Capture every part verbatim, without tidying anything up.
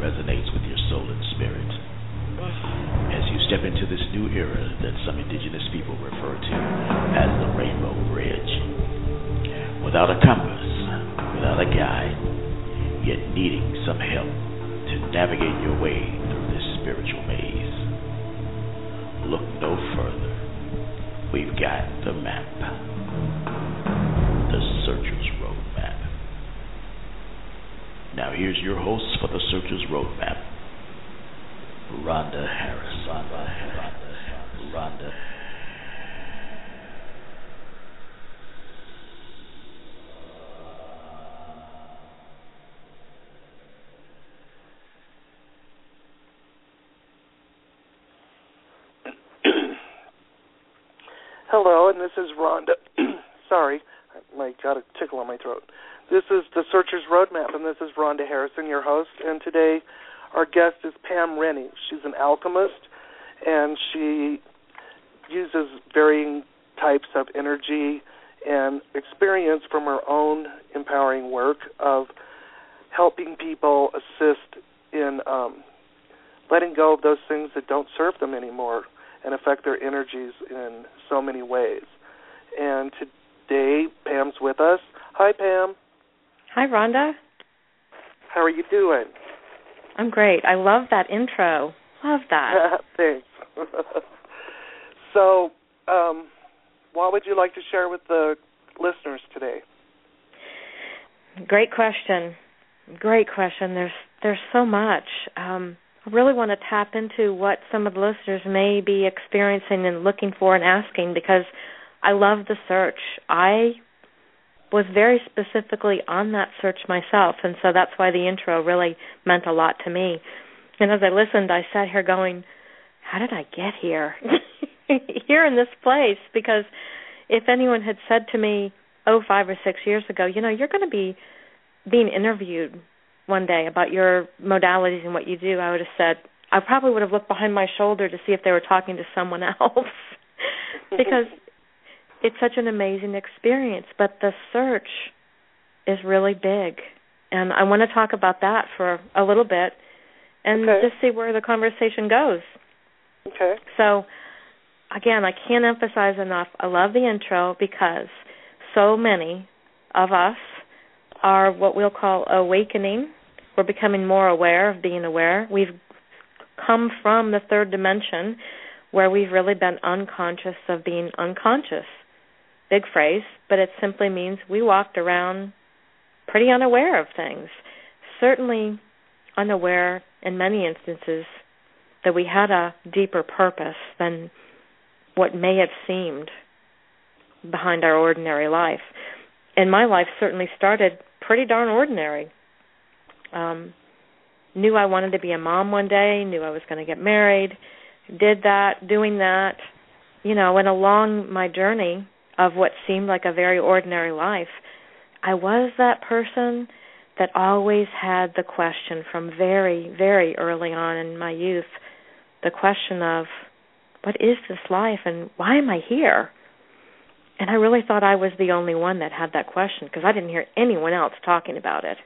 resonates with your soul and spirit. As you step into this new era that some indigenous people refer to as the Rainbow Bridge. Without a compass, without a guide, yet needing some help to navigate your way through this spiritual maze. Look no further. We've got the map. The Searcher's Roadmap. Now here's your host for the Searcher's Roadmap, Rhonda Harris. Rhonda Harris. Rhonda. Hello, and this is Rhonda. Sorry, I got a tickle on my throat. This is the Searcher's Roadmap, and this is Rhonda Harrison, your host. And today, our guest is Pam Rennie. She's an alchemist, and she uses varying types of energy and experience from her own empowering work of helping people assist in um, letting go of those things that don't serve them anymore and affect their energies in so many ways. And today, Pam's with us. Hi, Pam. Hi, Rhonda. How are you doing? I'm great. I love that intro. Love that. Thanks. So, um, what would you like to share with the listeners today? Great question. Great question. There's there's so much. Um, I really want to tap into what some of the listeners may be experiencing and looking for and asking, because I love the search. I was very specifically on that search myself, and so that's why the intro really meant a lot to me. And as I listened, I sat here going, how did I get here? Here in this place? Because if anyone had said to me, oh, five or six years ago, you know, you're going to be being interviewed one day about your modalities and what you do, I would have said, I probably would have looked behind my shoulder to see if they were talking to someone else because it's such an amazing experience. But the search is really big, and I want to talk about that for a little bit and okay. just see where the conversation goes. Okay. So, again, I can't emphasize enough, I love the intro because so many of us are what we'll call awakening. We're becoming more aware of being aware. We've come from the third dimension where we've really been unconscious of being unconscious. Big phrase, but it simply means we walked around pretty unaware of things. Certainly unaware in many instances that we had a deeper purpose than what may have seemed behind our ordinary life. And my life certainly started pretty darn ordinary. Um, knew I wanted to be a mom one day, knew I was going to get married, did that, doing that, you know, and along my journey of what seemed like a very ordinary life, I was that person that always had the question from very, very early on in my youth, the question of, what is this life and why am I here? And I really thought I was the only one that had that question because I didn't hear anyone else talking about it.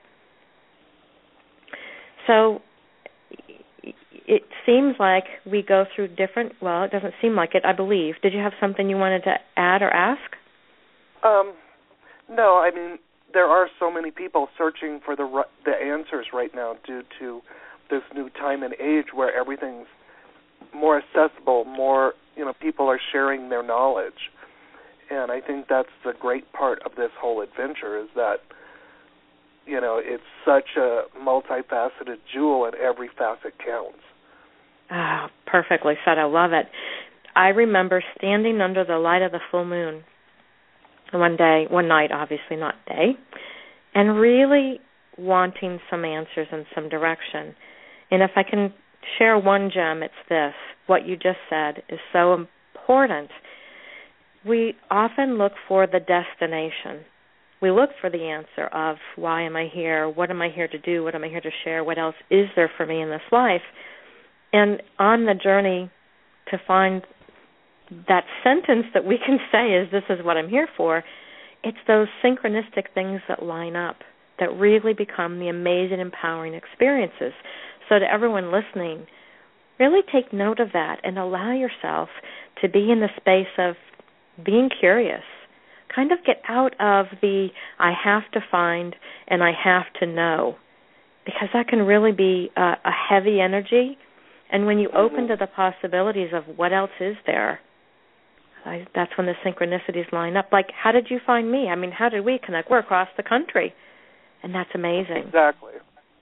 So it seems like we go through different, well, it doesn't seem like it, I believe. Did you have something you wanted to add or ask? Um, no, I mean, there are so many people searching for the the answers right now due to this new time and age where everything's more accessible, more, you know, people are sharing their knowledge. And I think that's the great part of this whole adventure is that, you know, it's such a multifaceted jewel and every facet counts. Ah, oh, perfectly said. I love it. I remember standing under the light of the full moon one day, one night, obviously not day, and really wanting some answers and some direction. And if I can share one gem, it's this. What you just said is so important. We often look for the destination. We look for the answer of why am I here, what am I here to do, what am I here to share, what else is there for me in this life. And on the journey to find that sentence that we can say is this is what I'm here for, it's those synchronistic things that line up that really become the amazing, empowering experiences. So to everyone listening, really take note of that and allow yourself to be in the space of being curious. Kind of get out of the I have to find and I have to know, because that can really be a, a heavy energy. And when you open to the possibilities of what else is there, I, that's when the synchronicities line up. Like, how did you find me? I mean, how did we connect? We're across the country, and that's amazing. Exactly.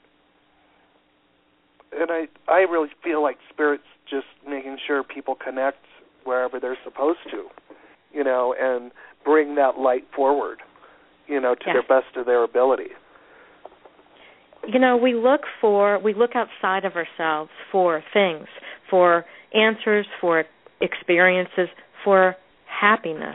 And I, I really feel like Spirit's just making sure people connect wherever they're supposed to, you know, and bring that light forward, you know, to yes. their best of their ability. You know, we look for, we look outside of ourselves for things, for answers, for experiences, for happiness.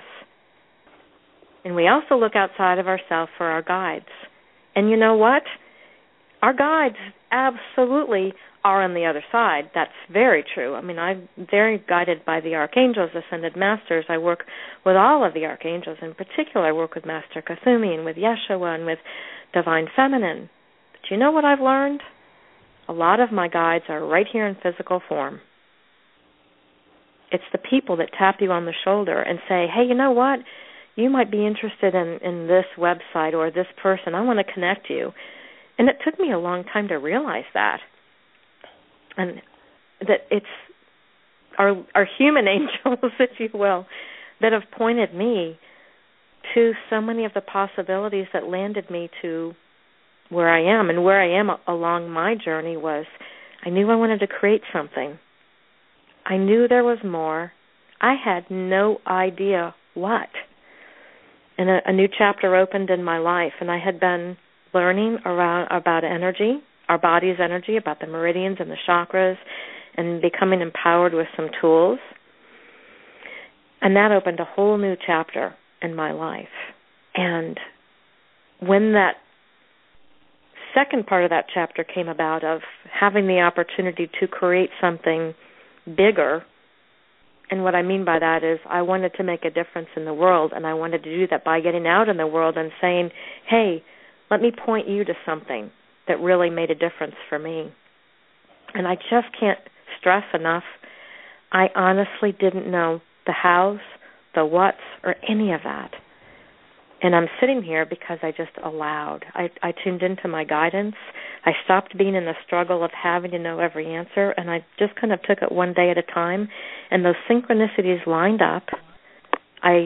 And we also look outside of ourselves for our guides. And you know what? Our guides absolutely are on the other side. That's very true. I mean, I'm very guided by the archangels, ascended masters. I work with all of the archangels. In particular, I work with Master Kathumi and with Yeshua and with Divine Feminine. But you know what I've learned? A lot of my guides are right here in physical form. It's the people that tap you on the shoulder and say, hey, you know what? You might be interested in, in this website or this person. I want to connect you. And it took me a long time to realize that. And that it's our our human angels, if you will, that have pointed me to so many of the possibilities that landed me to where I am. And where I am along my journey was I knew I wanted to create something. I knew there was more. I had no idea what. And a, a new chapter opened in my life, and I had been learning around about energy, our body's energy, about the meridians and the chakras, and becoming empowered with some tools. And that opened a whole new chapter in my life. And when that second part of that chapter came about, of having the opportunity to create something bigger, and what I mean by that is I wanted to make a difference in the world, and I wanted to do that by getting out in the world and saying, hey, let me point you to something that really made a difference for me. And I just can't stress enough, I honestly didn't know the hows, the whats, or any of that. And I'm sitting here because I just allowed. I, I tuned into my guidance. I stopped being in the struggle of having to know every answer, and I just kind of took it one day at a time. And those synchronicities lined up. I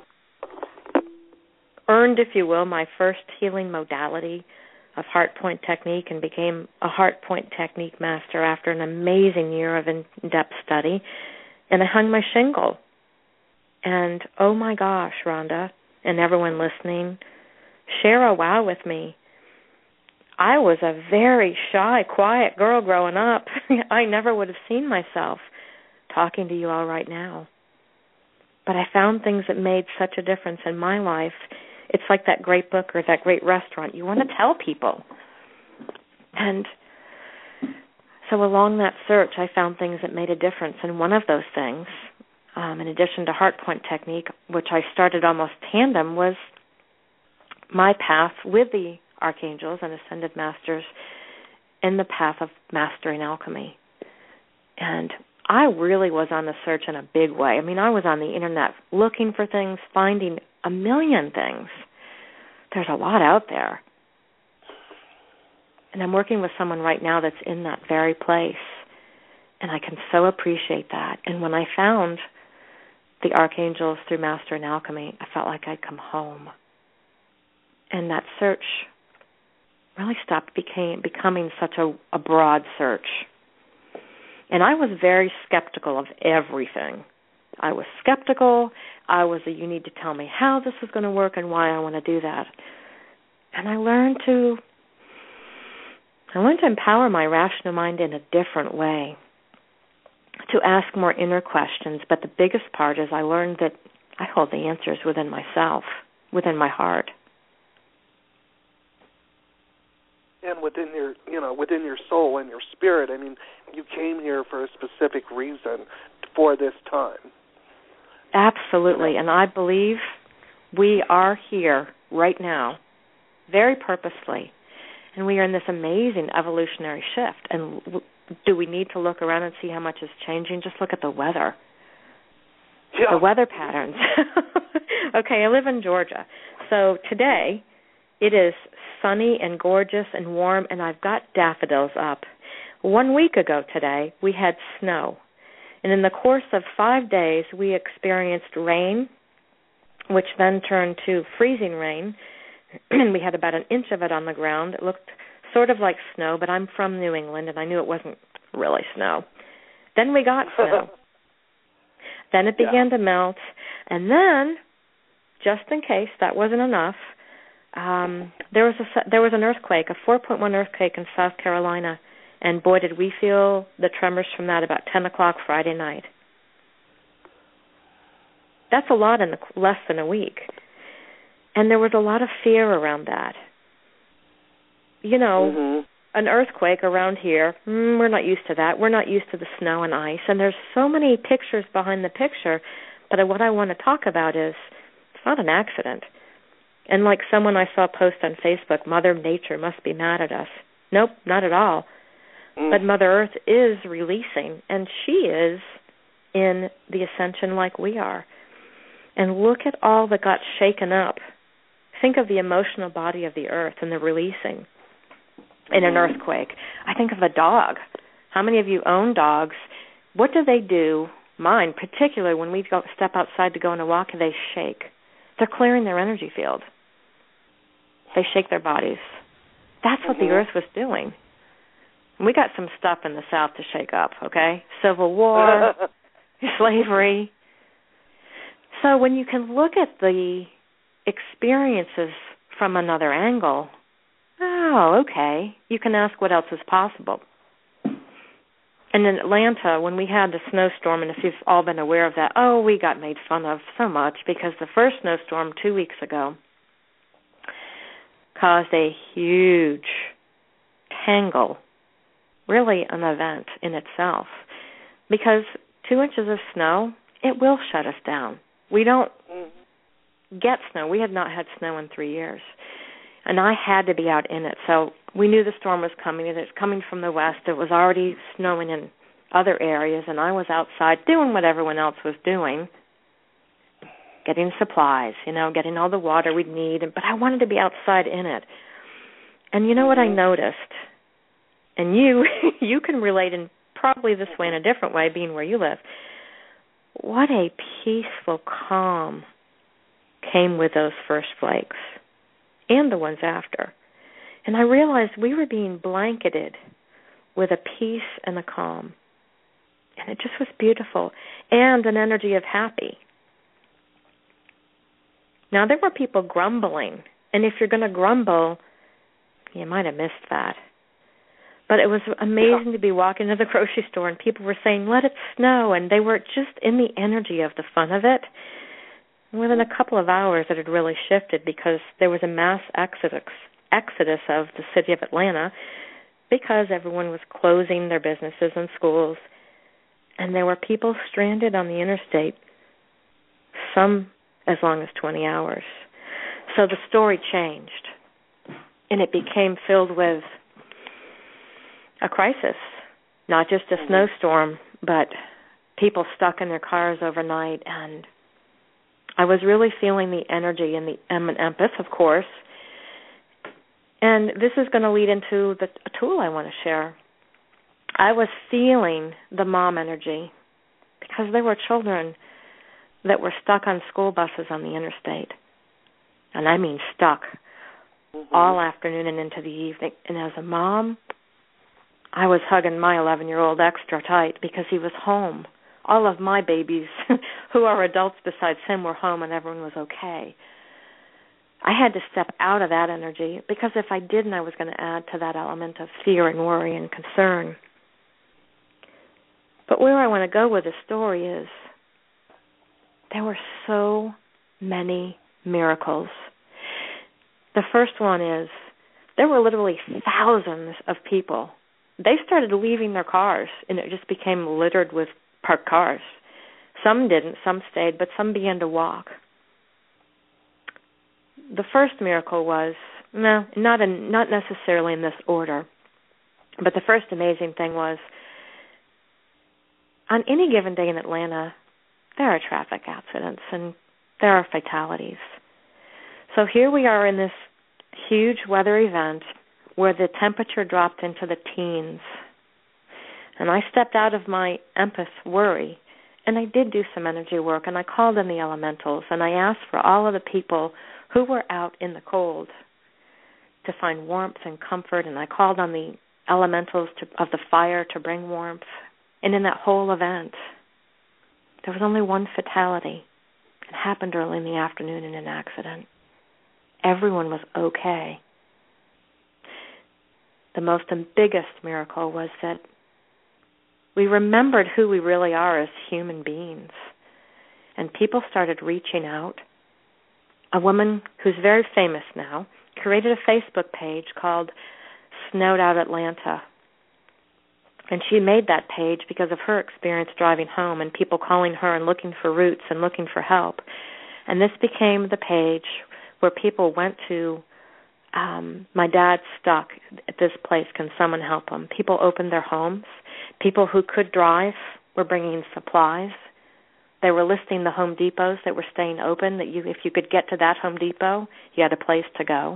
earned, if you will, my first healing modality of heart point technique and became a heart point technique master after an amazing year of in-depth study. And I hung my shingle. And oh my gosh, Rhonda, and everyone listening, share a wow with me. I was a very shy, quiet girl growing up. I never would have seen myself talking to you all right now. But I found things that made such a difference in my life. It's like that great book or that great restaurant. You want to tell people. And so along that search, I found things that made a difference. And one of those things, um, in addition to heart point technique, which I started almost tandem, was my path with the archangels and ascended masters in the path of mastering alchemy. And I really was on the search in a big way. I mean, I was on the internet looking for things, finding a million things. There's a lot out there. And I'm working with someone right now that's in that very place. And I can so appreciate that. And when I found the archangels through Mastering Alchemy, I felt like I'd come home. And that search really stopped became, becoming such a, a broad search. And I was very skeptical of everything. I was skeptical. I was a, you need to tell me how this is going to work and why I want to do that. And I learned to, I learned to empower my rational mind in a different way, to ask more inner questions. But the biggest part is I learned that I hold the answers within myself, within my heart. And within your, you know, within your soul and your spirit. I mean, you came here for a specific reason for this time. Absolutely, and I believe we are here right now, very purposely. And we are in this amazing evolutionary shift. And do we need to look around and see how much is changing? Just look at the weather. Yeah. The weather patterns. Okay, I live in Georgia. So today it is sunny and gorgeous and warm, and I've got daffodils up. One week ago today, we had snow. And in the course of five days, we experienced rain, which then turned to freezing rain. And we had about an inch of it on the ground. It looked sort of like snow, but I'm from New England, and I knew it wasn't really snow. Then we got snow. Then it began yeah. to melt. And then, just in case that wasn't enough, um, there was a, there was an earthquake, a four point one earthquake in South Carolina. And boy, did we feel the tremors from that about ten o'clock Friday night. That's a lot in a, less than a week. And there was a lot of fear around that. You know, mm-hmm. an earthquake around here, mm, we're not used to that. We're not used to the snow and ice. And there's so many pictures behind the picture, but what I want to talk about is it's not an accident. And like someone I saw post on Facebook, Mother Nature must be mad at us. Nope, not at all. Mm. But Mother Earth is releasing, and she is in the ascension like we are. And look at all that got shaken up. Think of the emotional body of the earth and the releasing in an earthquake. I think of a dog. How many of you own dogs? What do they do? Mine, particularly when we go step outside to go on a walk, they shake. They're clearing their energy field. They shake their bodies. That's what mm-hmm. the earth was doing. We got some stuff in the South to shake up, okay? Civil War, slavery. So when you can look at the experiences from another angle, oh, okay, you can ask what else is possible. And in Atlanta, when we had the snowstorm, and if you've all been aware of that, oh, we got made fun of so much because the first snowstorm two weeks ago caused a huge tangle, really an event in itself, because two inches of snow, it will shut us down. We don't mm-hmm. get snow. We had not had snow in three years, and I had to be out in it. So we knew the storm was coming, and it's coming from the west. It was already snowing in other areas, and I was outside doing what everyone else was doing, getting supplies, you know, getting all the water we'd need, but I wanted to be outside in it. And you know mm-hmm. what I noticed? And you you can relate in probably this way in a different way, being where you live. What a peaceful calm came with those first flakes and the ones after. And I realized we were being blanketed with a peace and a calm. And it just was beautiful. And an energy of happy. Now, there were people grumbling. And if you're going to grumble, you might have missed that. But it was amazing to be walking to the grocery store and people were saying, let it snow. And they were just in the energy of the fun of it. And within a couple of hours, it had really shifted because there was a mass exodus, exodus of the city of Atlanta because everyone was closing their businesses and schools. And there were people stranded on the interstate, some as long as twenty hours. So the story changed. And it became filled with a crisis, not just a snowstorm, but people stuck in their cars overnight. And I was really feeling the energy, and the I'm an empath, of course. And this is going to lead into the a tool I want to share. I was feeling the mom energy because there were children that were stuck on school buses on the interstate. And I mean stuck mm-hmm. all afternoon and into the evening. And as a mom, I was hugging my eleven-year-old extra tight because he was home. All of my babies, who are adults besides him, were home and everyone was okay. I had to step out of that energy because if I didn't, I was going to add to that element of fear and worry and concern. But where I want to go with the story is there were so many miracles. The first one is there were literally thousands of people. They started leaving their cars, and it just became littered with parked cars. Some didn't, some stayed, but some began to walk. The first miracle was No, not in, not necessarily in this order. But the first amazing thing was, on any given day in Atlanta, there are traffic accidents and there are fatalities. So here we are in this huge weather event where the temperature dropped into the teens. And I stepped out of my empath worry, and I did do some energy work, and I called in the elementals, and I asked for all of the people who were out in the cold to find warmth and comfort, and I called on the elementals to, of the fire to bring warmth. And in that whole event, there was only one fatality. It happened early in the afternoon in an accident. Everyone was okay. The most and biggest miracle was that we remembered who we really are as human beings. And people started reaching out. A woman who's very famous now created a Facebook page called Snowed Out Atlanta. And she made that page because of her experience driving home and people calling her and looking for routes and looking for help. And this became the page where people went to, um, my dad's stuck at this place, can someone help him? People opened their homes. People who could drive were bringing supplies. They were listing the Home Depots that were staying open, that you, if you could get to that Home Depot, you had a place to go.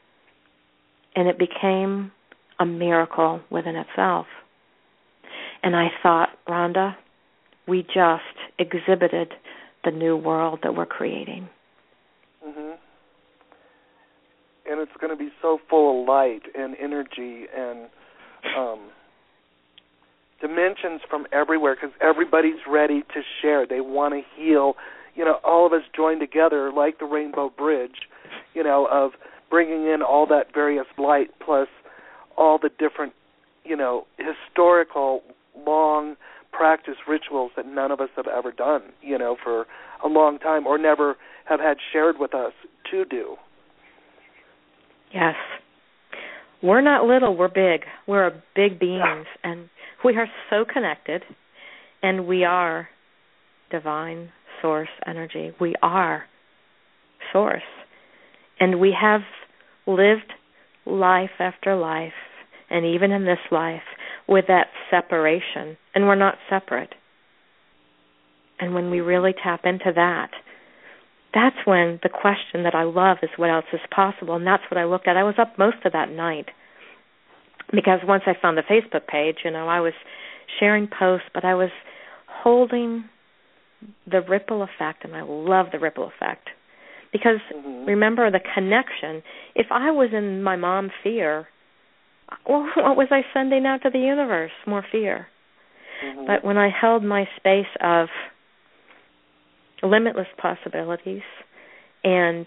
And it became a miracle within itself. And I thought, Rhonda, we just exhibited the new world that we're creating. Mhm. And it's going to be so full of light and energy and um, dimensions from everywhere, because everybody's ready to share. They want to heal. You know, all of us join together like the Rainbow Bridge, you know, of bringing in all that various light plus all the different, you know, historical long practice rituals that none of us have ever done, you know, for a long time or never have had shared with us to do. Yes. We're not little, we're big. We're big beings, and we are so connected, and we are divine source energy. We are source. And we have lived life after life, and even in this life, with that separation, and we're not separate. And when we really tap into that, that's when the question that I love is what else is possible, and that's what I looked at. I was up most of that night because once I found the Facebook page, you know, I was sharing posts, but I was holding the ripple effect, and I love the ripple effect because mm-hmm. remember the connection. If I was in my mom fear, well, what was I sending out to the universe? More fear. Mm-hmm. But when I held my space of limitless possibilities and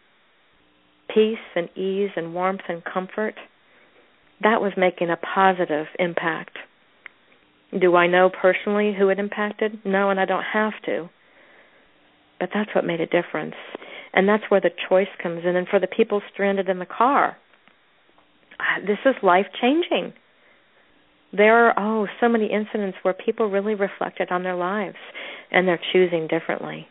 peace and ease and warmth and comfort, that was making a positive impact. Do I know personally who it impacted? No, and I don't have to. But that's what made a difference. And that's where the choice comes in. And for the people stranded in the car, this is life-changing. There are, oh, so many incidents where people really reflected on their lives, and they're choosing differently.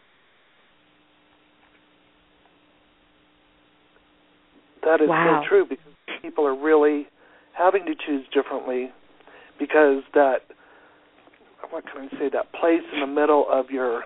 That is wow. so true, because people are really having to choose differently because that, what can I say, that place in the middle of your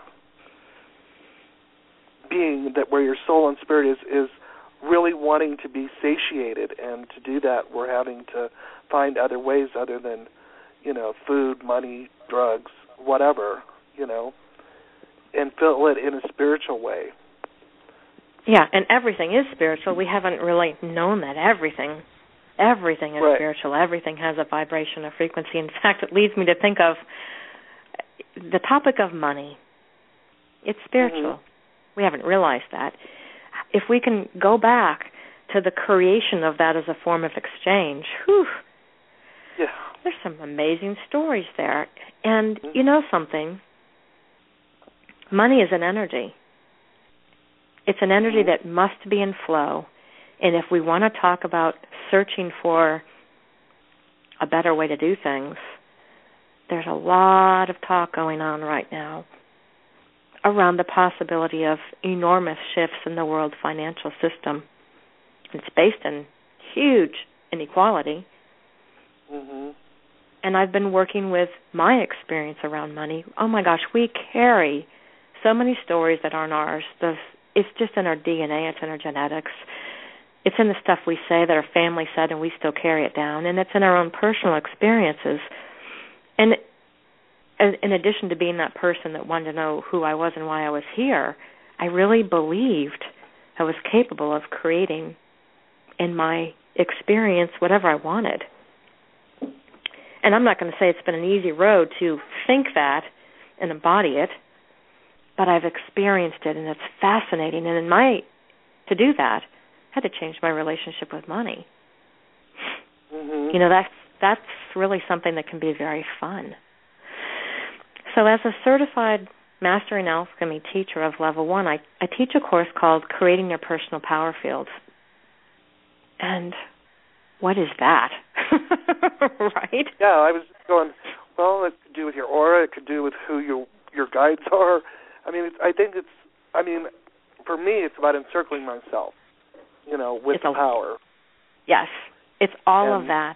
being, that where your soul and spirit is, is really wanting to be satiated, and to do that we're having to find other ways other than, you know, food, money, drugs, whatever, you know, and fill it in a spiritual way. Yeah, and everything is spiritual. We haven't really known that. Everything, everything is right. spiritual. Everything has a vibration, a frequency. In fact, it leads me to think of the topic of money. It's spiritual. Mm-hmm. We haven't realized that. If we can go back to the creation of that as a form of exchange, whew, yeah. there's some amazing stories there. And mm-hmm. you know something? Money is an energy. It's an energy mm-hmm. that must be in flow. And if we want to talk about searching for a better way to do things, there's a lot of talk going on right now around the possibility of enormous shifts in the world financial system. It's based in huge inequality. Mhm. And I've been working with my experience around money. Oh my gosh, we carry so many stories that aren't ours. The, it's just in our D N A, it's in our genetics. It's in the stuff we say that our family said and we still carry it down. And it's in our own personal experiences. And in addition to being that person that wanted to know who I was and why I was here, I really believed I was capable of creating in my experience whatever I wanted. And I'm not going to say it's been an easy road to think that and embody it, but I've experienced it, and it's fascinating. And in my to do that, I had to change my relationship with money. Mm-hmm. You know, that's that's really something that can be very fun. So as a certified Mastering Alchemy teacher of level one, I, I teach a course called Creating Your Personal Power Field. And what is that? Right? Yeah, I was going, well, it could do with your aura. It could do with who your your guides are. I mean, it's, I think it's, I mean, for me, it's about encircling myself, you know, with it's the a, power. Yes, it's all and of that.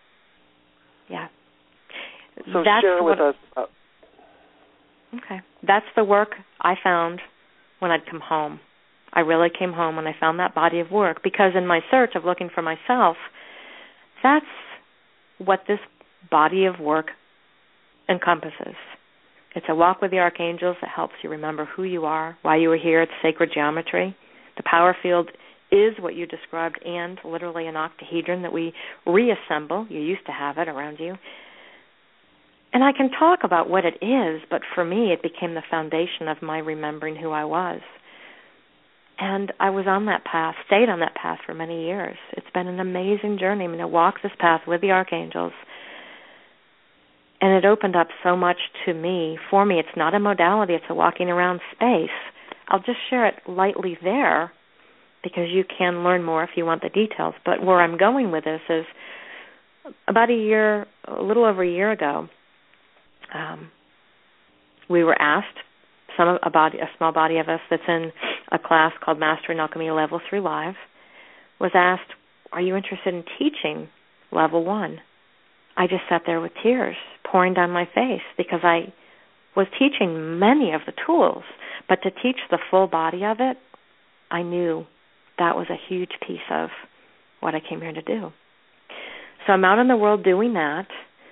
Yeah. So That's share with what, us. Uh, okay. That's the work I found when I'd come home. I really came home when I found that body of work, because in my search of looking for myself, that's what this body of work encompasses. It's a walk with the archangels that helps you remember who you are, why you were here. It's sacred geometry. The power field is what you described, and literally an octahedron that we reassemble. You used to have it around you. And I can talk about what it is, but for me it became the foundation of my remembering who I was. And I was on that path, stayed on that path for many years. It's been an amazing journey. I mean, I walked this path with the archangels, and it opened up so much to me. For me, it's not a modality. It's a walking around space. I'll just share it lightly there because you can learn more if you want the details. But where I'm going with this is about a year, a little over a year ago, um, we were asked, some a body, a small body of us that's in a class called Mastering Alchemy Level three Live, was asked, are you interested in teaching Level one? I just sat there with tears pouring down my face because I was teaching many of the tools, but to teach the full body of it, I knew that was a huge piece of what I came here to do. So I'm out in the world doing that,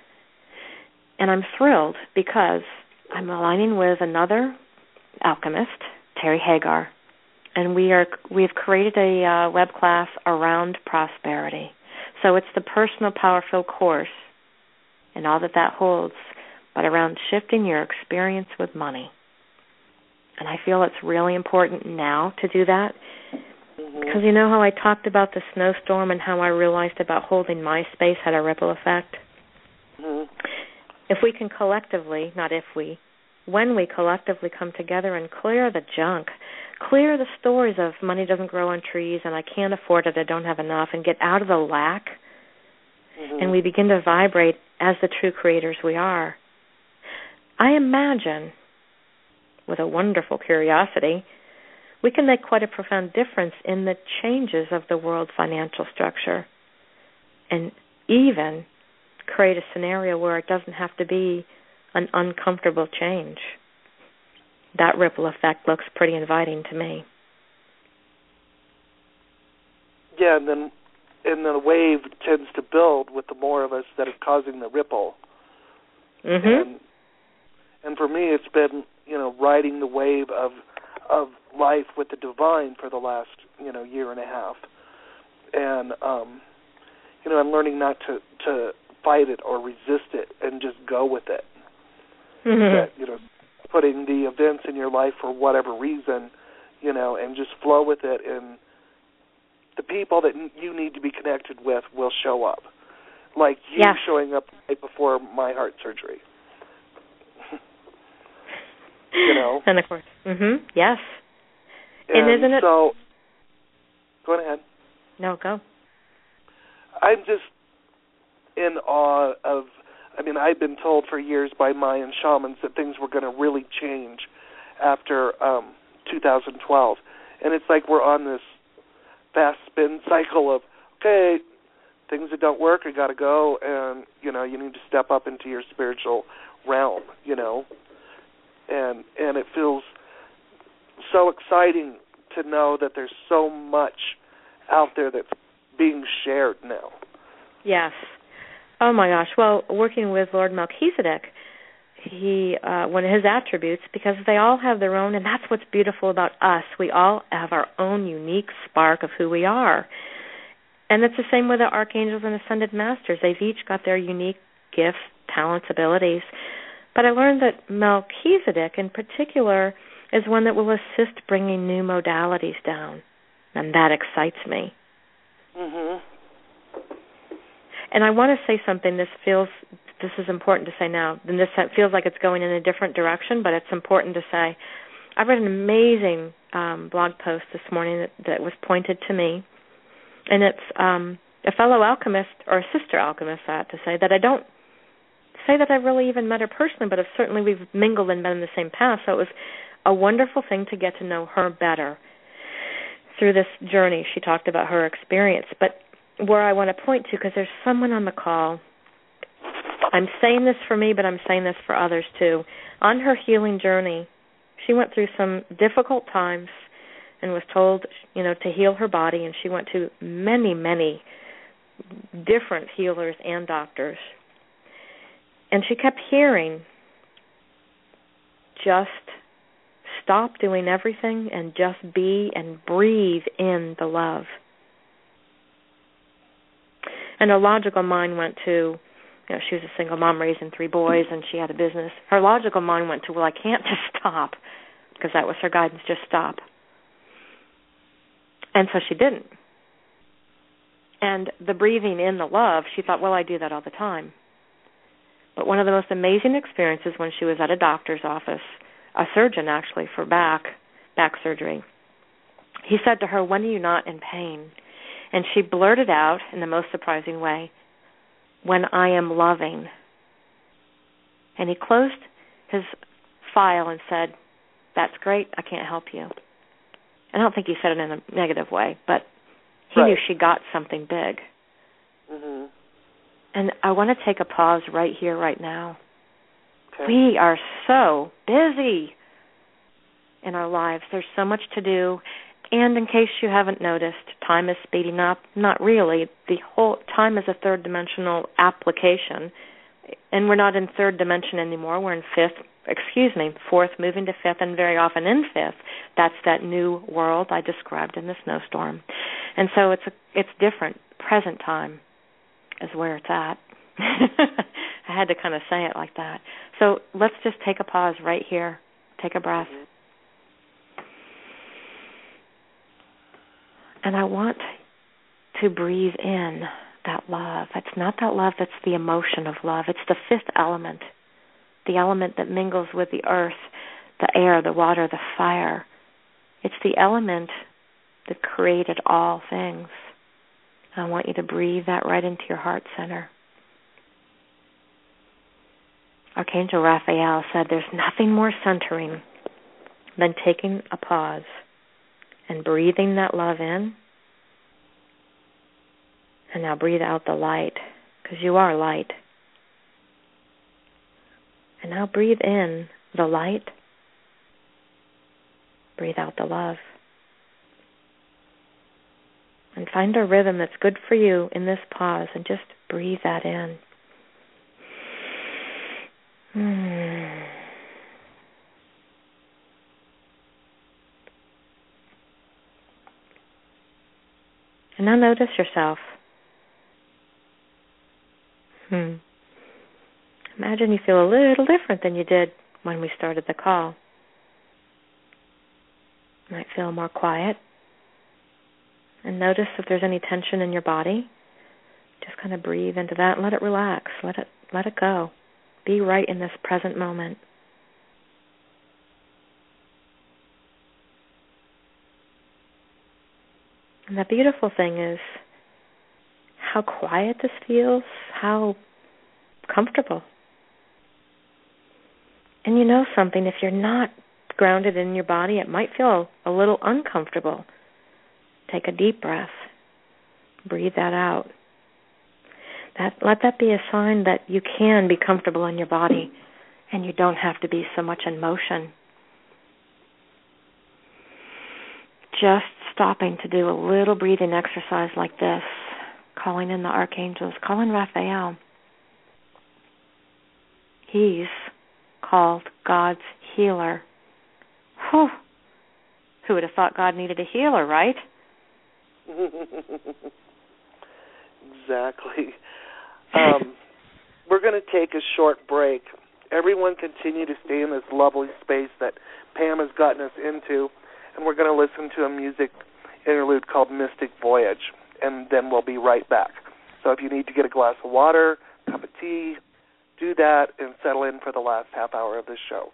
and I'm thrilled because I'm aligning with another alchemist, Terry Hagar, and we are we've created a uh, web class around prosperity. So it's the personal power field course and all that that holds, but around shifting your experience with money. And I feel it's really important now to do that, mm-hmm. because you know how I talked about the snowstorm and how I realized about holding my space had a ripple effect? Mm-hmm. If we can collectively, not if we, when we collectively come together and clear the junk, clear the stories of money doesn't grow on trees and I can't afford it, I don't have enough, and get out of the lack, mm-hmm. and we begin to vibrate as the true creators we are, I imagine, with a wonderful curiosity, we can make quite a profound difference in the changes of the world's financial structure, and even create a scenario where it doesn't have to be an uncomfortable change. That ripple effect looks pretty inviting to me. Yeah, and then and the wave tends to build with the more of us that are causing the ripple. Mm-hmm. And, and for me, it's been, you know, riding the wave of of life with the divine for the last, you know, year and a half. And, um, you know, I'm learning not to, to fight it or resist it and just go with it. Mm-hmm. That, you know, putting the events in your life for whatever reason, you know, and just flow with it, and the people that you need to be connected with will show up. Like you yeah. showing up right before my heart surgery. You know? And of course. Mm-hmm. Yes. And, and isn't it... so, go ahead. No, go. I'm just in awe of, I mean, I've been told for years by Mayan shamans that things were going to really change after um, two thousand twelve. And it's like we're on this fast spin cycle of, okay, things that don't work, you got to go, and, you know, you need to step up into your spiritual realm, you know. And and it feels so exciting to know that there's so much out there that's being shared now. Yes. Oh, my gosh. Well, working with Lord Melchizedek, he uh, one of his attributes, because they all have their own, and that's what's beautiful about us. We all have our own unique spark of who we are. And it's the same with the archangels and ascended masters. They've each got their unique gifts, talents, abilities. But I learned that Melchizedek, in particular, is one that will assist bringing new modalities down, and that excites me. Mm-hmm. And I want to say something. This feels, this is important to say now, and this feels like it's going in a different direction, but it's important to say. I read an amazing um, blog post this morning that, that was pointed to me, and it's um, a fellow alchemist, or a sister alchemist, I have to say, that I don't say that I've really even met her personally, but I've certainly we've mingled and been in the same path, so it was a wonderful thing to get to know her better through this journey. She talked about her experience, but where I want to point to, because there's someone on the call, I'm saying this for me, but I'm saying this for others too. On her healing journey, she went through some difficult times and was told, you know, to heal her body, and she went to many, many different healers and doctors. And she kept hearing, just stop doing everything and just be and breathe in the love. And her logical mind went to, you know, she was a single mom raising three boys and she had a business. Her logical mind went to, well, I can't just stop, because that was her guidance, just stop. And so she didn't. And the breathing in the love, she thought, well, I do that all the time. But one of the most amazing experiences when she was at a doctor's office, a surgeon actually for back, back surgery, he said to her, when are you not in pain? And she blurted out in the most surprising way, when I am loving. And he closed his file and said, that's great, I can't help you. I don't think he said it in a negative way, but he right. knew she got something big. Mm-hmm. And I want to take a pause right here, right now. Okay. We are so busy in our lives. There's so much to do. And in case you haven't noticed, time is speeding up. Not really. The whole time is a third-dimensional application. And we're not in third dimension anymore. We're in fifth, excuse me, fourth, moving to fifth, and very often in fifth. That's that new world I described in the snowstorm. And so it's a, it's different. Present time is where it's at. I had to kind of say it like that. So let's just take a pause right here. Take a breath. And I want to breathe in that love. It's not that love that's the emotion of love. It's the fifth element, the element that mingles with the earth, the air, the water, the fire. It's the element that created all things. I want you to breathe that right into your heart center. Archangel Raphael said there's nothing more centering than taking a pause and breathing that love in. And now breathe out the light, because you are light. And now breathe in the light. Breathe out the love. And find a rhythm that's good for you in this pause, and just breathe that in. Hmm. And now notice yourself. Hmm. Imagine you feel a little different than you did when we started the call. You might feel more quiet. And notice if there's any tension in your body. Just kind of breathe into that and let it relax. Let it let it go. Be right in this present moment. And the beautiful thing is how quiet this feels, how comfortable. And you know something, if you're not grounded in your body, it might feel a little uncomfortable. Take a deep breath. Breathe that out. That, let that be a sign that you can be comfortable in your body and you don't have to be so much in motion. Just stopping to do a little breathing exercise like this, calling in the archangels, calling Raphael. He's called God's healer. Whew. Who would have thought God needed a healer, right? Exactly. Um, we're going to take a short break. Everyone continue to stay in this lovely space that Pam has gotten us into, and we're going to listen to a music interlude called Mystic Voyage, and then we'll be right back. So if you need to get a glass of water, cup of tea, do that and settle in for the last half hour of this show.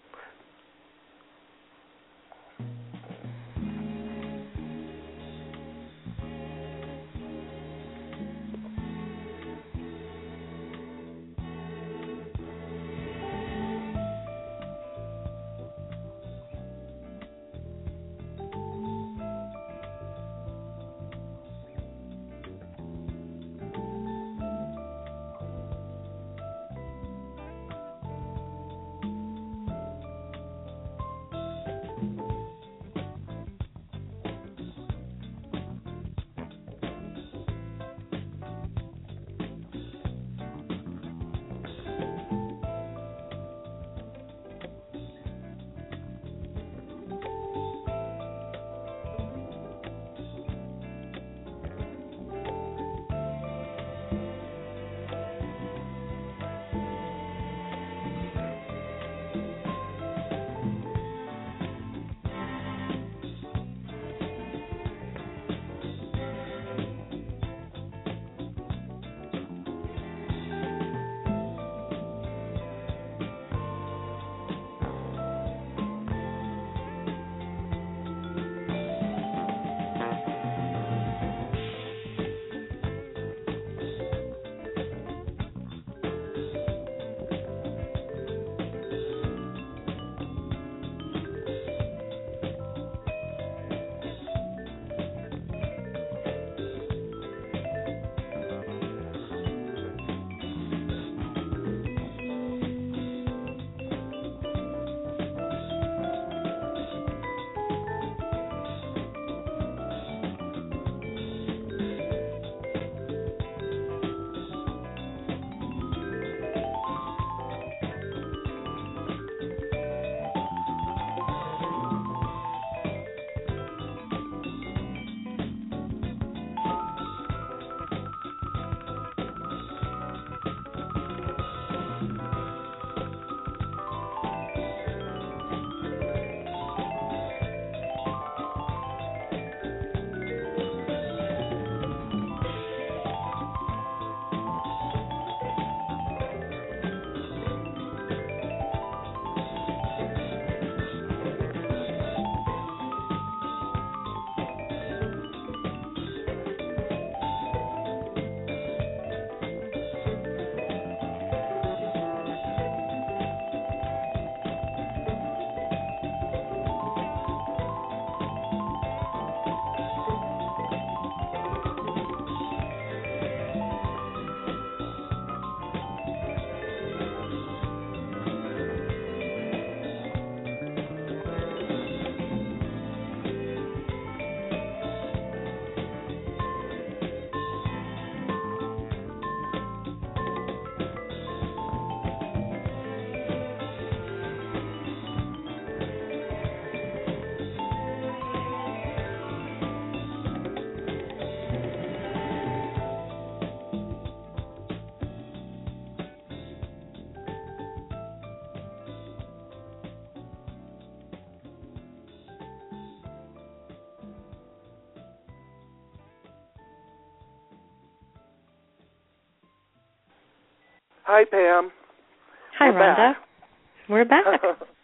Hi, Pam. Hi, We're Rhonda. Back. We're back.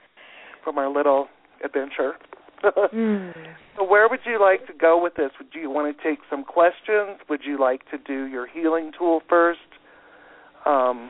From our little adventure. mm. So where would you like to go with this? Would you want to take some questions? Would you like to do your healing tool first? Um,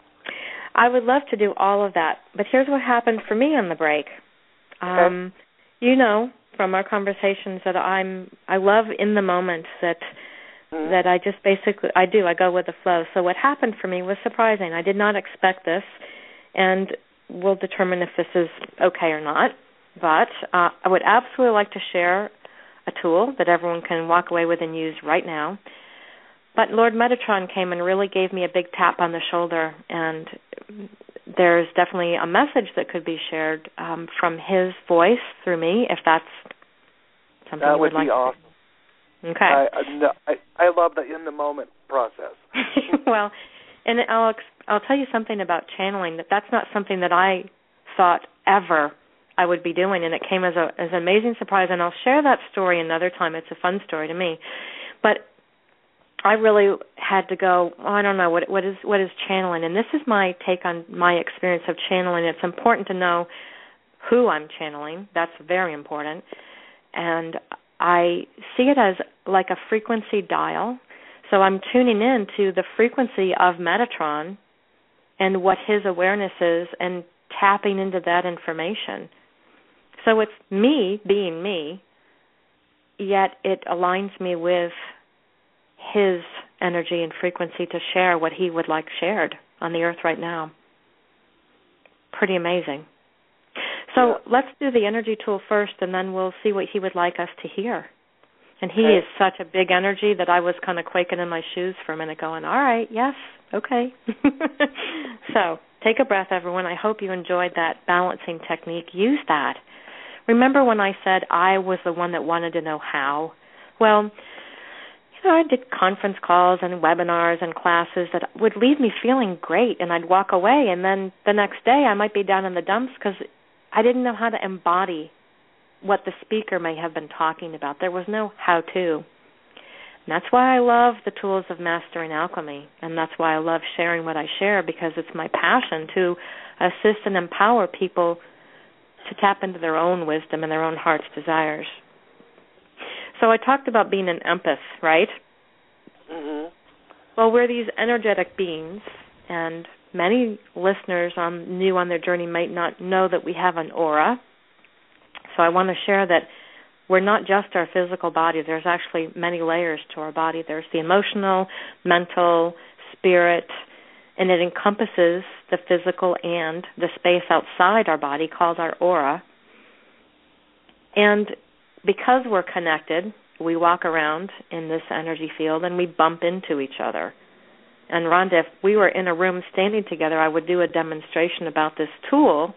I would love to do all of that, but here's what happened for me on the break. Um, okay. you know from our conversations that I'm I love in the moment, that mm-hmm. that I just basically I do I go with the flow. So what happened for me was surprising. I did not expect this, and we'll determine if this is okay or not. But uh, I would absolutely like to share a tool that everyone can walk away with and use right now. But Lord Metatron came and really gave me a big tap on the shoulder, and there's definitely a message that could be shared um, from his voice through me, if that's something that you would, would like be awesome. To do. Okay. I, I, I love the in-the-moment process. Well, and I'll, I'll tell you something about channeling, that that's not something that I thought ever I would be doing, and it came as, a, as an amazing surprise, and I'll share that story another time. It's a fun story to me. But I really had to go, oh, I don't know, what what is what is channeling? And this is my take on my experience of channeling. It's important to know who I'm channeling. That's very important. And I see it as like a frequency dial. So I'm tuning in to the frequency of Metatron and what his awareness is and tapping into that information. So it's me being me, yet it aligns me with his energy and frequency to share what he would like shared on the earth right now. Pretty amazing. So yeah. let's do the energy tool first, and then we'll see what he would like us to hear. And he okay. is such a big energy that I was kind of quaking in my shoes for a minute going, all right, yes, okay. So take a breath, everyone. I hope you enjoyed that balancing technique. Use that. Remember when I said I was the one that wanted to know how? Well, you know, I did conference calls and webinars and classes that would leave me feeling great, and I'd walk away, and then the next day I might be down in the dumps because I didn't know how to embody what the speaker may have been talking about. There was no how-to. And that's why I love the tools of Mastering Alchemy, and that's why I love sharing what I share, because it's my passion to assist and empower people to tap into their own wisdom and their own heart's desires. So I talked about being an empath, right? Mm-hmm. Well, we're these energetic beings, and many listeners on, new on their journey might not know that we have an aura. So I want to share that we're not just our physical body. There's actually many layers to our body. There's the emotional, mental, spirit, and it encompasses the physical and the space outside our body called our aura. And because we're connected, we walk around in this energy field and we bump into each other. And Rhonda, if we were in a room standing together, I would do a demonstration about this tool,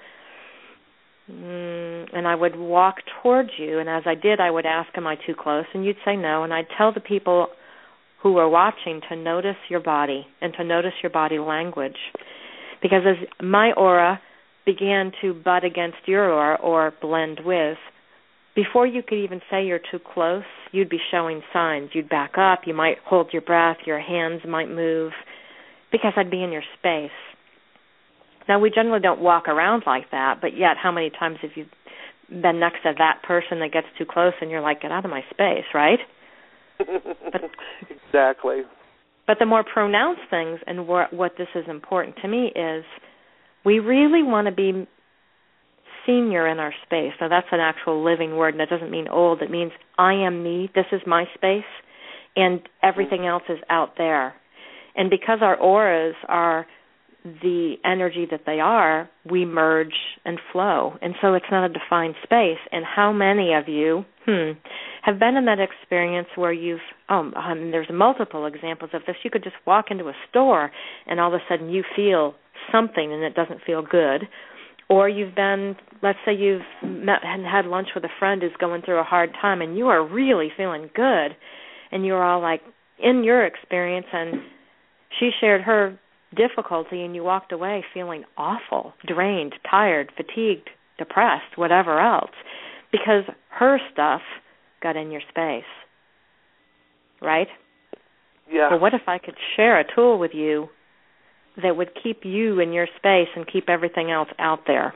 and I would walk towards you, and as I did, I would ask, am I too close? And you'd say no, and I'd tell the people who were watching to notice your body and to notice your body language. Because as my aura began to butt against your aura or blend with, before you could even say you're too close, you'd be showing signs. You'd back up, you might hold your breath, your hands might move, because I'd be in your space. Now, we generally don't walk around like that, but yet how many times have you been next to that person that gets too close and you're like, get out of my space, right? But, exactly. But the more pronounced things, and what, what this is important to me, is we really want to be senior in our space. Now, that's an actual living word, and that doesn't mean old. It means I am me, this is my space, and everything else is out there. And because our auras are the energy that they are, we merge and flow. And so it's not a defined space. And how many of you hmm, have been in that experience where you've, oh, um, there's multiple examples of this. You could just walk into a store and all of a sudden you feel something and it doesn't feel good. Or you've been, let's say you've met and had lunch with a friend who's going through a hard time and you are really feeling good. And you're all like, in your experience, and she shared her difficulty and you walked away feeling awful, drained, tired, fatigued, depressed, whatever else, because her stuff got in your space, right? Yeah. Well, what if I could share a tool with you that would keep you in your space and keep everything else out there?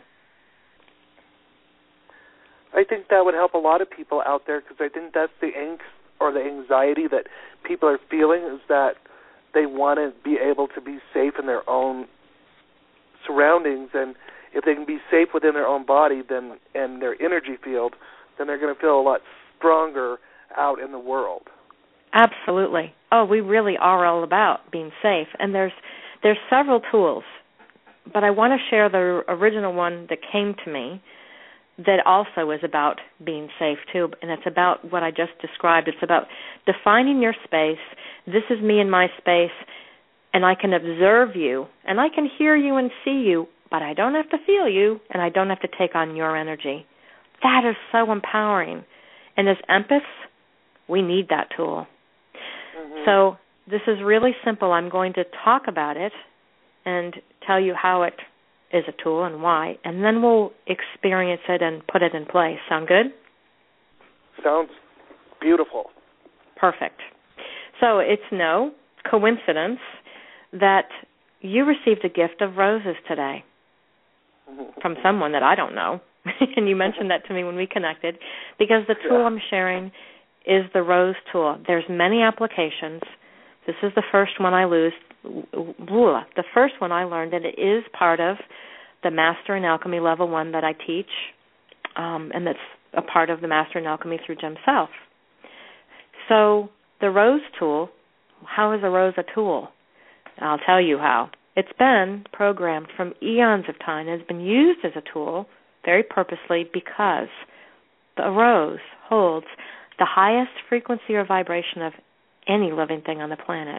I think that would help a lot of people out there, because I think that's the angst or the anxiety that people are feeling, is that they want to be able to be safe in their own surroundings. And if they can be safe within their own body then and their energy field, then they're going to feel a lot stronger out in the world. Absolutely. Oh, we really are all about being safe. And there's there's several tools, but I want to share the original one that came to me that also is about being safe too, and it's about what I just described. It's about defining your space. This is me in my space, and I can observe you, and I can hear you and see you, but I don't have to feel you, and I don't have to take on your energy. That is so empowering. And as empaths, we need that tool. Mm-hmm. So this is really simple. I'm going to talk about it and tell you how it is a tool and why, and then we'll experience it and put it in place. Sound good? Sounds beautiful. Perfect. So it's no coincidence that you received a gift of roses today from someone that I don't know, and you mentioned that to me when we connected, because the tool yeah. I'm sharing is the rose tool. There's many applications. This is the first one I lose. The first one I learned, and it is part of the Master in Alchemy Level one that I teach, um, and that's a part of the Master in Alchemy through Jim Self. So the rose tool, how is a rose a tool? I'll tell you how. It's been programmed from eons of time and has been used as a tool very purposely because the rose holds the highest frequency or vibration of any living thing on the planet.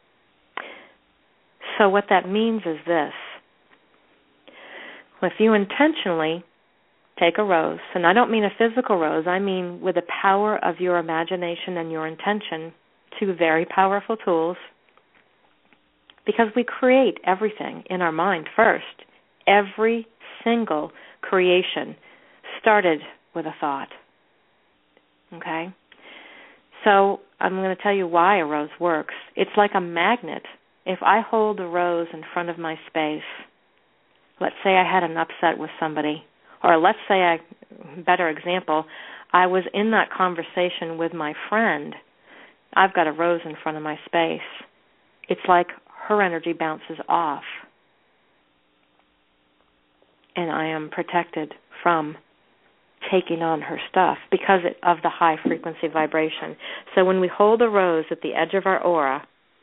So what that means is this. If you intentionally take a rose, and I don't mean a physical rose, I mean with the power of your imagination and your intention, two very powerful tools, because we create everything in our mind first. Every single creation started with a thought. Okay? So I'm going to tell you why a rose works. It's like a magnet. If I hold a rose in front of my space, let's say I had an upset with somebody, or let's say, I, better example, I was in that conversation with my friend. I've got a rose in front of my space. It's like her energy bounces off, and I am protected from taking on her stuff because of the high frequency vibration. So when we hold a rose at the edge of our aura,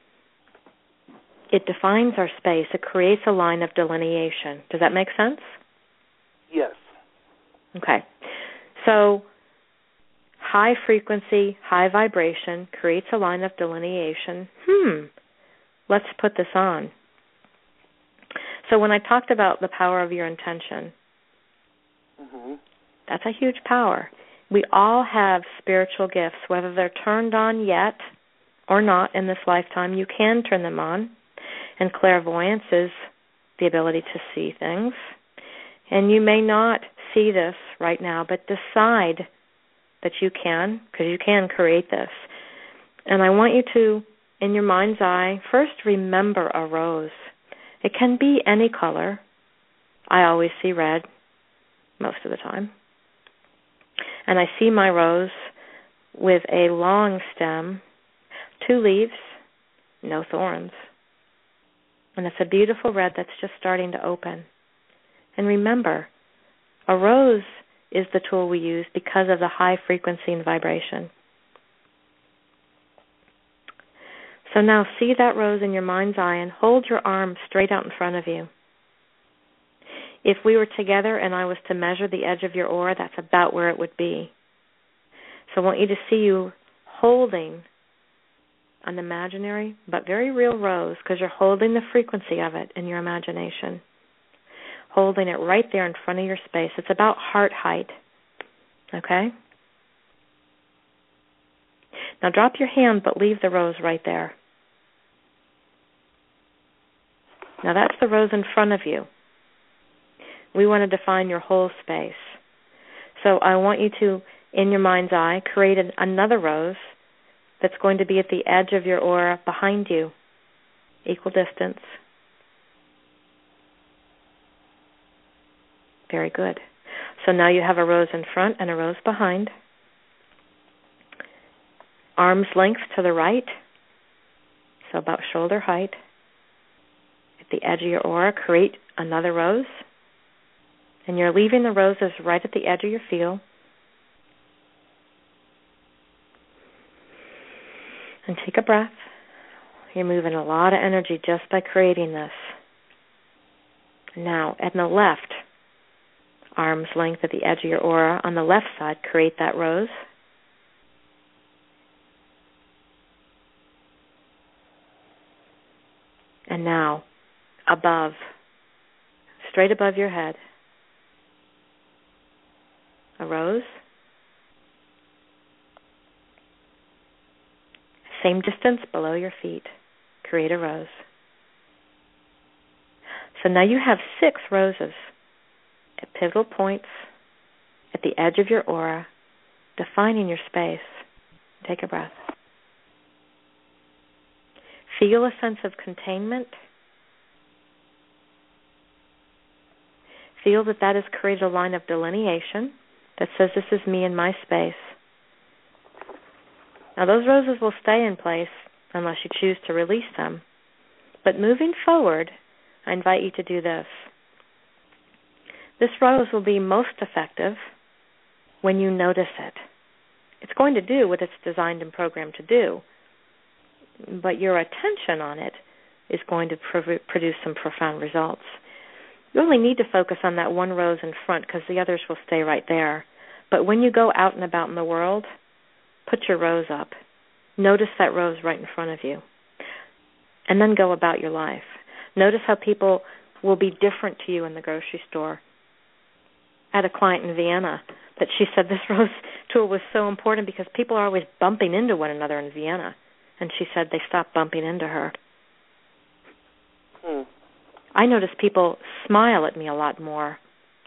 it defines our space. It creates a line of delineation. Does that make sense? Yes. Okay. So high frequency, high vibration creates a line of delineation. Hmm. Let's put this on. So when I talked about the power of your intention, mm-hmm. that's a huge power. We all have spiritual gifts, whether they're turned on yet or not in this lifetime. You can turn them on. And clairvoyance is the ability to see things. And you may not see this right now, but decide that you can, because you can create this. And I want you to, in your mind's eye, first remember a rose. It can be any color. I always see red, most of the time. And I see my rose with a long stem, two leaves, no thorns. And it's a beautiful red that's just starting to open. And remember, a rose is the tool we use because of the high frequency and vibration. So now see that rose in your mind's eye and hold your arm straight out in front of you. If we were together and I was to measure the edge of your aura, that's about where it would be. So I want you to see you holding an imaginary but very real rose, because you're holding the frequency of it in your imagination. Holding it right there in front of your space. It's about heart height. Okay? Now drop your hand, but leave the rose right there. Now that's the rose in front of you. We want to define your whole space. So I want you to, in your mind's eye, create an, another rose that's going to be at the edge of your aura behind you, equal distance. Very good. So now you have a rose in front and a rose behind. Arm's length to the right, so about shoulder height. At the edge of your aura, create another rose. And you're leaving the roses right at the edge of your field. And take a breath. You're moving a lot of energy just by creating this. Now, at the left, arm's length at the edge of your aura, on the left side, create that rose. And now, above, straight above your head, a rose. Same distance below your feet, create a rose. So now you have six roses at pivotal points at the edge of your aura, defining your space. Take a breath. Feel a sense of containment. Feel that that has created a line of delineation that says this is me and my space. Now those roses will stay in place unless you choose to release them. But moving forward, I invite you to do this. This rose will be most effective when you notice it. It's going to do what it's designed and programmed to do, but your attention on it is going to pro- produce some profound results. You only need to focus on that one rose in front because the others will stay right there. But when you go out and about in the world, put your rose up. Notice that rose right in front of you. And then go about your life. Notice how people will be different to you in the grocery store. I had a client in Vienna that she said this rose tool was so important because people are always bumping into one another in Vienna. And she said they stopped bumping into her. Hmm. I notice people smile at me a lot more.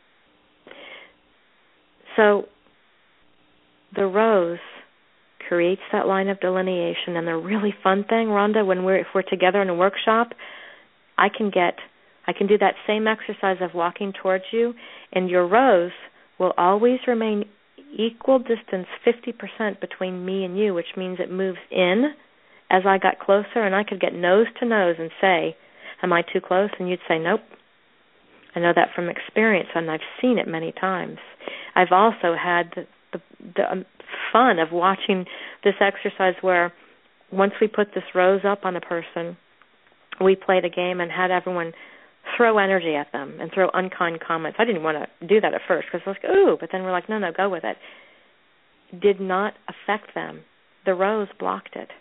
So the rose creates that line of delineation, and the really fun thing, Rhonda, when we're if we're together in a workshop, I can get I can do that same exercise of walking towards you, and your rose will always remain equal distance, fifty percent between me and you, which means it moves in as I got closer, and I could get nose to nose and say, am I too close? And you'd say, nope. I know that from experience, and I've seen it many times. I've also had the, the, the um, fun of watching this exercise where once we put this rose up on a person, we played a game and had everyone throw energy at them and throw unkind comments. I didn't want to do that at first because I was like, ooh, but then we're like, no, no, go with it. Did not affect them. The rose blocked it.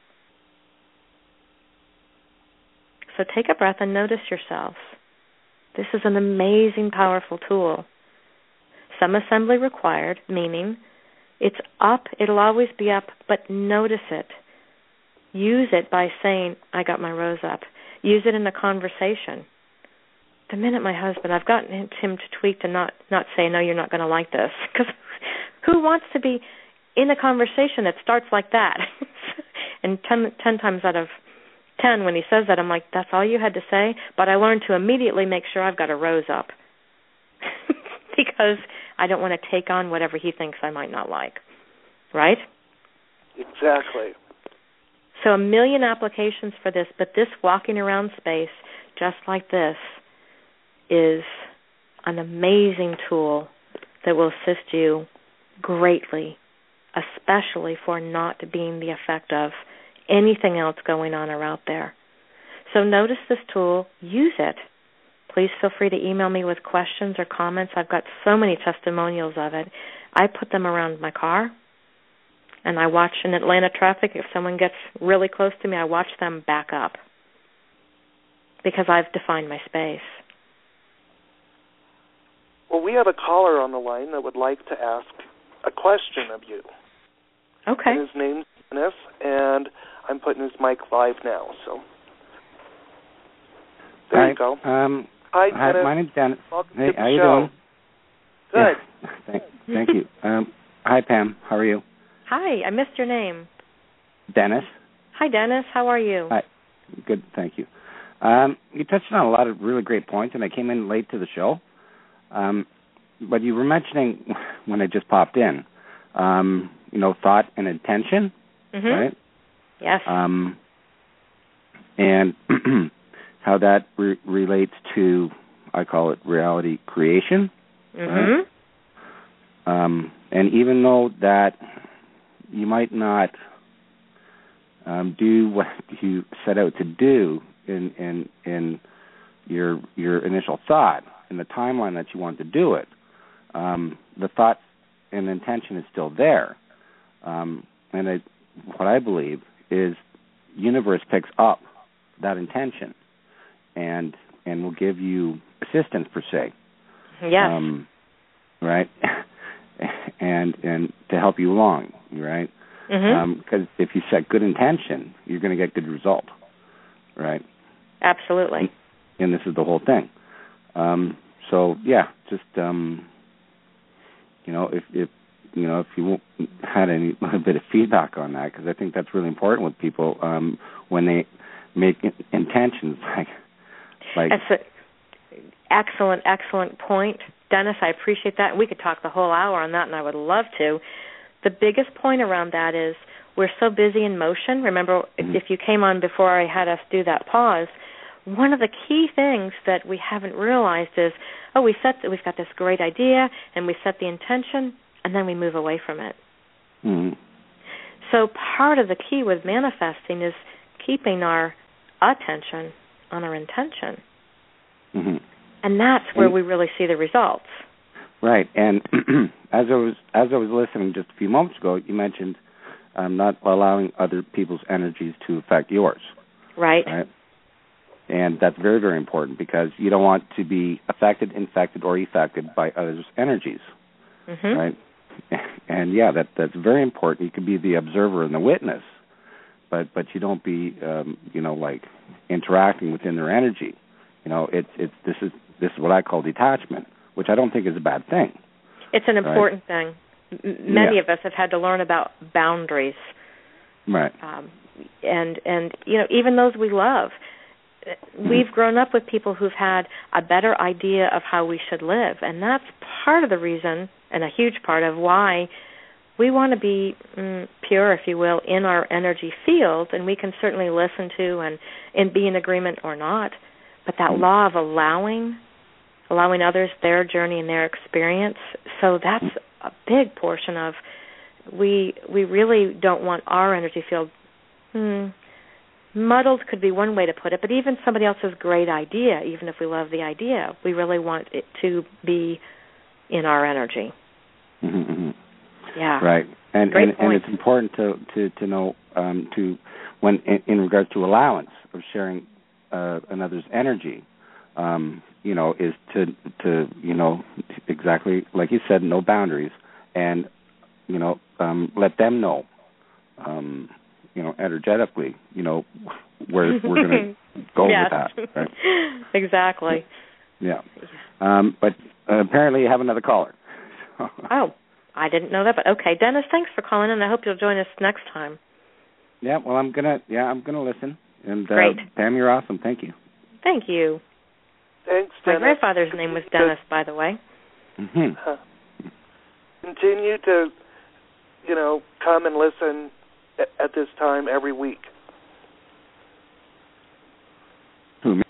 So take a breath and notice yourselves. This is an amazing, powerful tool. Some assembly required, meaning it's up, it'll always be up, but notice it. Use it by saying, I got my rose up. Use it in a conversation. The minute my husband, I've gotten him to tweak to not, not say, no, you're not going to like this. Because who wants to be in a conversation that starts like that? And ten, ten times out of ten, when he says that, I'm like, that's all you had to say? But I learned to immediately make sure I've got a rose up. Because I don't want to take on whatever he thinks I might not like. Right? Exactly. So a million applications for this, but this walking around space, just like this, is an amazing tool that will assist you greatly, especially for not being the effect of anything else going on or out there. So notice this tool, use it. Please feel free to email me with questions or comments. I've got so many testimonials of it. I put them around my car, and I watch in Atlanta traffic. If someone gets really close to me, I watch them back up because I've defined my space. Well, we have a caller on the line that would like to ask a question of you. Okay. And his name's Dennis, and I'm putting his mic live now. So there Hi. you go. Um, hi, hi, Dennis. my name's Dennis. Welcome hey, to the how you show. doing? Good. Yeah. Thank, thank you. Um, hi, Pam. How are you? Hi, I missed your name. Dennis. Hi, Dennis. How are you? Hi. Good, thank you. Um, you touched on a lot of really great points, and I came in late to the show. Um, but you were mentioning when I just popped in, um, you know, thought and intention, mm-hmm. right? Yes. Um, and how that re- relates to, I call it reality creation. Mhm. Right? Um, and even though that you might not um, do what you set out to do in in in your your initial thought and the timeline that you want to do it, um, the thought and intention is still there. Um, and I, what I believe is, universe picks up that intention and and will give you assistance per se. Yes. Um, right. and and to help you along, right? Because Mm-hmm. um, if you set good intention, you're going to get good result, right? Absolutely. And, and this is the whole thing. Um, so yeah, just um, you know, if, if you know if you had any little bit of feedback on that, because I think that's really important with people um, when they make intentions, like like. That's an excellent, excellent point, Dennis. I appreciate that. We could talk the whole hour on that, and I would love to. The biggest point around that is we're so busy in motion. Remember, Mm-hmm. if you came on before I had us do that pause, one of the key things that we haven't realized is, oh, we set we've got this great idea, and we set the intention, and then we move away from it. Mm-hmm. So part of the key with manifesting is keeping our attention on our intention. Mm-hmm. And that's where and, we really see the results. Right. And as I was as I was listening just a few moments ago, you mentioned um, not allowing other people's energies to affect yours. Right. Right. And that's very, very important, because you don't want to be affected, infected, or affected by others' energies. Mm-hmm. Right. And yeah, that that's very important. You can be the observer and the witness, but but you don't be um, you know like interacting within their energy. You know, it's it's this is this is what I call detachment, which I don't think is a bad thing. It's an important right? thing. M- many yeah. of us have had to learn about boundaries. Right. Um, and and you know, even those we love, we've grown up with people who've had a better idea of how we should live, and that's part of the reason, and a huge part of why we want to be mm, pure, if you will, in our energy field, and we can certainly listen to and, and be in agreement or not. But that mm-hmm. law of allowing, allowing others their journey and their experience, so that's a big portion of, we we really don't want our energy field, hmm, muddled could be one way to put it, but even somebody else's great idea, even if we love the idea, we really want it to be in our energy. Mm-hmm. Yeah. Right. And Great and, point. and it's important to, to, to know um, to when in, in regards to allowance of sharing uh, another's energy, um, you know, is to to you know exactly like you said, no boundaries, and you know um, let them know, um, you know, energetically, you know, where we're going to go yes. with that. Right? Exactly. Yeah. Um, but uh, apparently you have another caller. Oh. I didn't know that, but okay. Dennis, thanks for calling, and I hope you'll join us next time. Yeah, well, I'm gonna, yeah, I'm gonna listen. And uh, Great. Pam, you're awesome. Thank you. Thank you. Thanks, My Dennis. grandfather's name was Dennis, by the way. Mm-hmm. Huh. Continue to, you know, come and listen at, at this time every week. Who, me?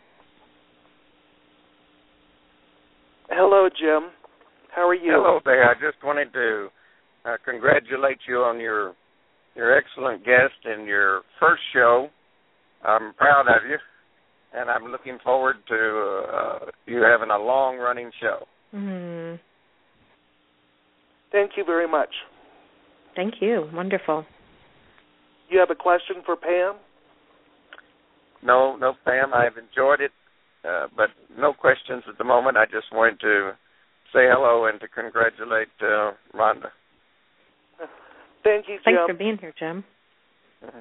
Hello, Jim. How are you? Hello there. I just wanted to uh, congratulate you on your your excellent guest in your first show. I'm proud of you, and I'm looking forward to uh, you having a long-running show. Mm. Thank you very much. Thank you. Wonderful. You have a question for Pam? No, no, Pam, I've enjoyed it, uh, but no questions at the moment. I just wanted to say hello and to congratulate uh, Rhonda. Thank you, Jim. Thanks for being here, Jim. Mm-hmm.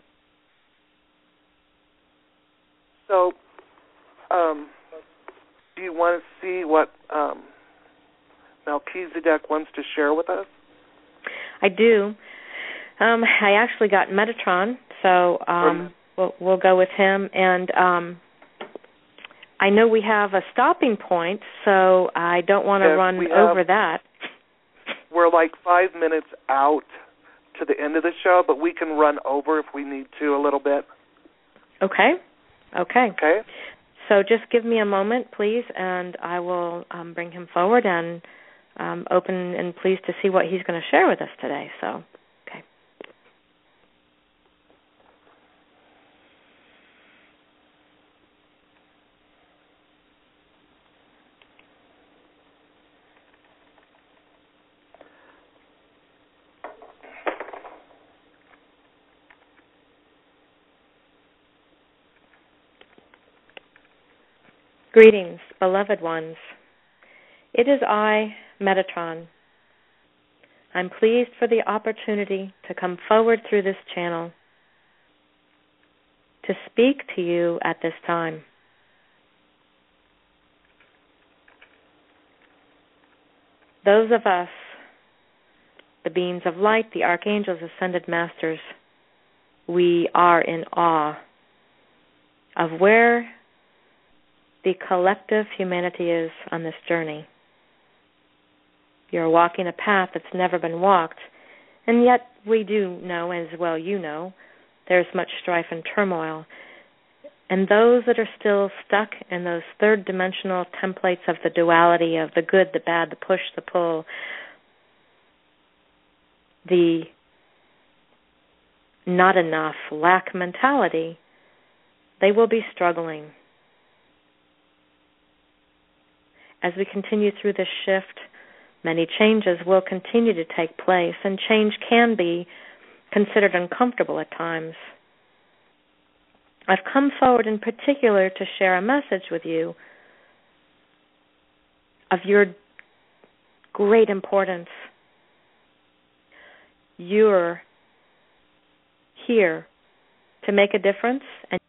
So, um, do you want to see what um, Melchizedek wants to share with us? I do. Um, I actually got Metatron, so um, we'll, we'll go with him. And um, I know we have a stopping point, so I don't want to yes, run have, over that. We're like five minutes out to the end of the show, but we can run over if we need to a little bit. Okay. Okay. Okay. So just give me a moment, please, and I will um, bring him forward and um, open and pleased to see what he's going to share with us today. So, okay. Greetings, beloved ones. It is I, Metatron. I'm pleased for the opportunity to come forward through this channel to speak to you at this time. Those of us, the beings of light, the archangels, ascended masters, we are in awe of where the collective humanity is on this journey. You're walking a path that's never been walked, and yet we do know, as well you know, there's much strife and turmoil. And those that are still stuck in those third-dimensional templates of the duality of the good, the bad, the push, the pull, the not enough, lack mentality, they will be struggling. As we continue through this shift, many changes will continue to take place, and change can be considered uncomfortable at times. I've come forward in particular to share a message with you of your great importance. You're here to make a difference, and